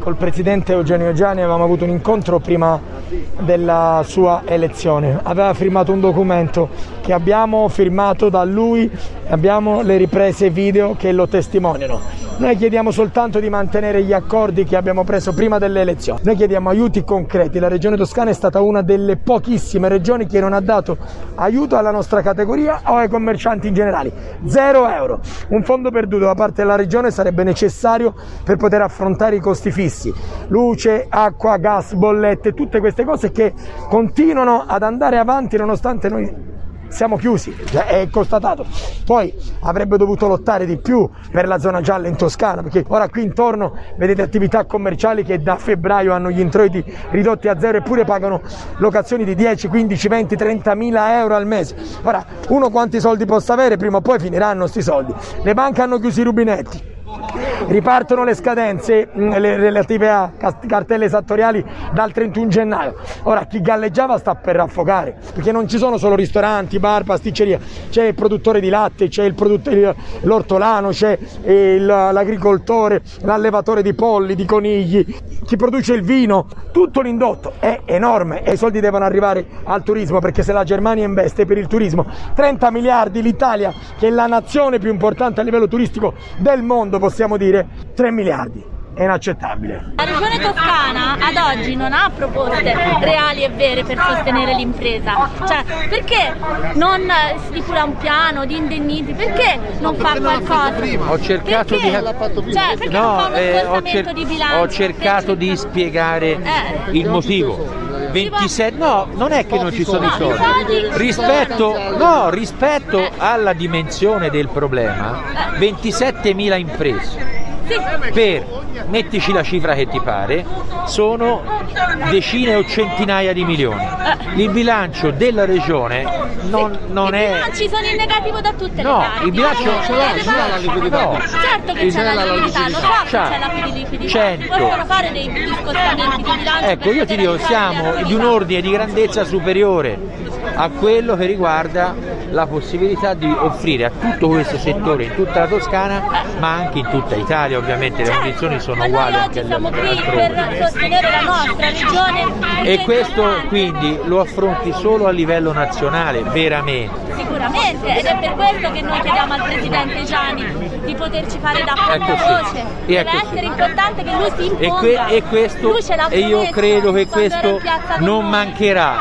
col presidente Eugenio Giani avevamo avuto un incontro prima della sua elezione. Aveva firmato un documento che abbiamo firmato da lui, abbiamo le riprese video che lo testimoniano. Noi chiediamo soltanto di mantenere gli accordi che abbiamo preso prima delle elezioni. Noi chiediamo aiuti concreti. La Regione Toscana è stata una delle pochissime regioni che non ha dato aiuto alla nostra categoria o ai commercianti in generale. 0 euro. Un fondo perduto da parte della Regione sarebbe necessario per poter affrontare i costi fissi. Luce, acqua, gas, bollette, tutte queste cose che continuano ad andare avanti nonostante noi siamo chiusi, è constatato. Poi avrebbe dovuto lottare di più per la zona gialla in Toscana, perché ora qui intorno vedete attività commerciali che da febbraio hanno gli introiti ridotti a zero eppure pagano locazioni di 10, 15, 20, 30 mila euro al mese. Ora, uno quanti soldi possa avere, prima o poi finiranno sti soldi. Le banche hanno chiuso i rubinetti. Ripartono le scadenze relative a cartelle esattoriali dal 31 gennaio. Ora chi galleggiava sta per raffogare, perché non ci sono solo ristoranti, bar, pasticceria, c'è il produttore di latte, c'è l'ortolano, c'è l'agricoltore, l'allevatore di polli, di conigli, chi produce il vino, tutto l'indotto è enorme e i soldi devono arrivare al turismo, perché se la Germania investe per il turismo 30 miliardi, l'Italia che è la nazione più importante a livello turistico del mondo, possiamo dire 3 miliardi. È inaccettabile. La Regione Toscana ad oggi non ha proposte reali e vere per sostenere l'impresa. Cioè, perché non stipula un piano di indennizzi? Perché non fa qualcosa? Ho cercato perché? Perché non fa uno scostamento di bilancio? Ho cercato di spiegare il motivo. 27, no, non è che non ci sono i soldi. Rispetto alla dimensione del problema, 27.000 imprese. Per, mettici la cifra che ti pare, sono decine o centinaia di milioni. Il bilancio della regione non è... I bilanci sono in negativo da tutte le parti. Il bilancio c'è la liquidità. Certo che c'è la liquidità, lo so che c'è la liquidità. Possono fare dei scostamenti di bilancio. Ecco, io ti dico, siamo di un ordine di grandezza superiore a quello che riguarda la possibilità di offrire a tutto questo settore in tutta la Toscana, ma anche in tutta Italia, ovviamente le condizioni sono uguali anche oggi siamo qui per sostenere la nostra regione e questo quindi lo affronti solo a livello nazionale, veramente. Sicuramente, ed è per questo che noi chiediamo al presidente Giani di poterci fare da portavoce. Deve essere importante che lui si imponga. E io credo che questo non mancherà.